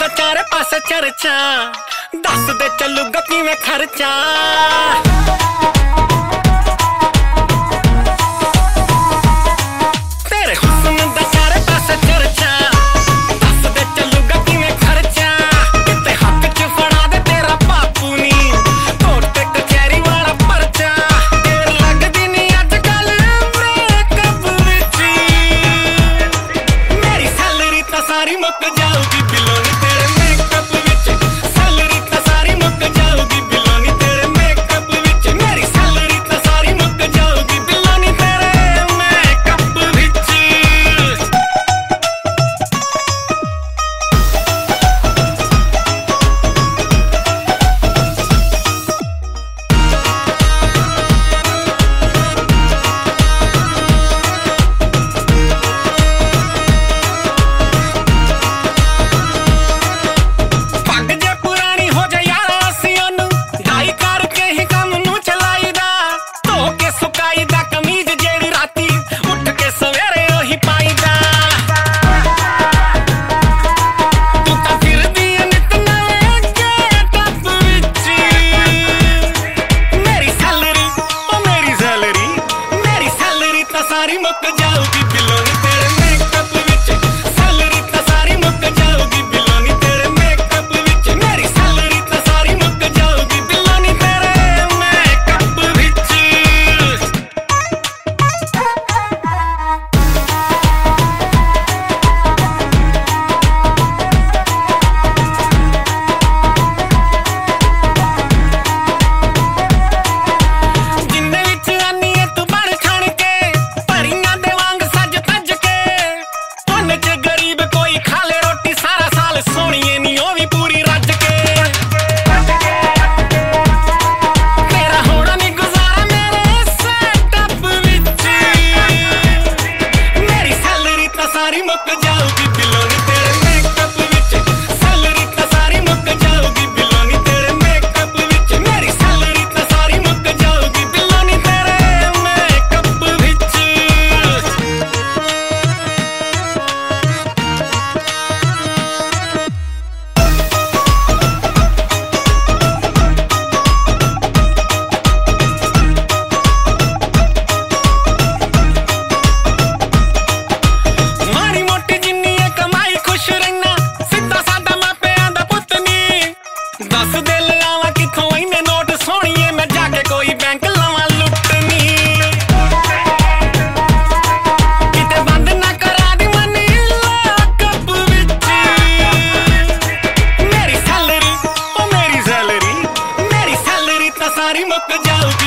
दा चारे पासे चर्चा दस दे चलूगा किवें खर्चा। तेरे हुस्न दा चारे पासे चर्चा दस दे चलूगा किवें खर्चा। किते हक च फड़ा दे तेरा बापू नी कोर्ट ते कचहरी वाला परचा। देर लगदी नी अजकल ब्रेकअप विच मेरी सैलरी तां सारी मुक जाऊगी बिलों नी तेरे मेकअप विच। सैलरी तां सारी मुक जाऊगी बिलों नी तेरे मेकअप विच। मेरी सैलरी तां सारी मुक जाऊगी बिलों नी तेरे मेकअप विच। पग जे पुरानी हो जा यारा असीं ओनू ढाई करके ही काम नू चलाईदा। धो के सुकाईदा कमीज जेड़ी राती उठ के सवेरे ओही पाईदा। तू तां फिरदी ऐ नित नवें गेटअप विच। मेरी सैलरी ओ मेरी सैलरी मेरी सैलरी तां सारी मुक जाऊगी बिलों नी तेरे मेकअप विच। सैलरी तां सारी मुक जाऊगी बिलों नी तेरे मेकअप विच। मेरी सैलरी तां सारी मुक जाऊगी बिलों नी तेरे मेकअप विच। जिन्ने विच आनी ऐ तू बण ठण के परियां दे वांग सज तज के। पुन्न च गरीब कोई खा ले रोटी सारा साल सोहणीए नी ओ वी पूरी रज के। तेरा होना नी गुजारा मेरे सेटअप विच। मेरी सैलरी तां सारी मुक जाऊगी बिलों नी तेरे मेकअप विच। सैलरी तां सारी मुक जाऊगी बिलों नी तेरे मेकअप विच। मेरी सैलरी तां सारी मुक जाऊगी बिलों नी तेरे मेकअप विच। माड़ी मोटी जिन्नी ऐ कमाई खुश रहना सीधा सादा मापियां दा पुत्त नी। दस दे लावां कित्थों इन्ने नोट सोहणीए मैं जाके कोई बैंक लवां लुट्टनी। किते बंद ना करा दी मनी लॉकअप विच। मेरी सैलरी ओ मेरी सैलरी मेरी सैलरी तां सारी मुक जाऊगी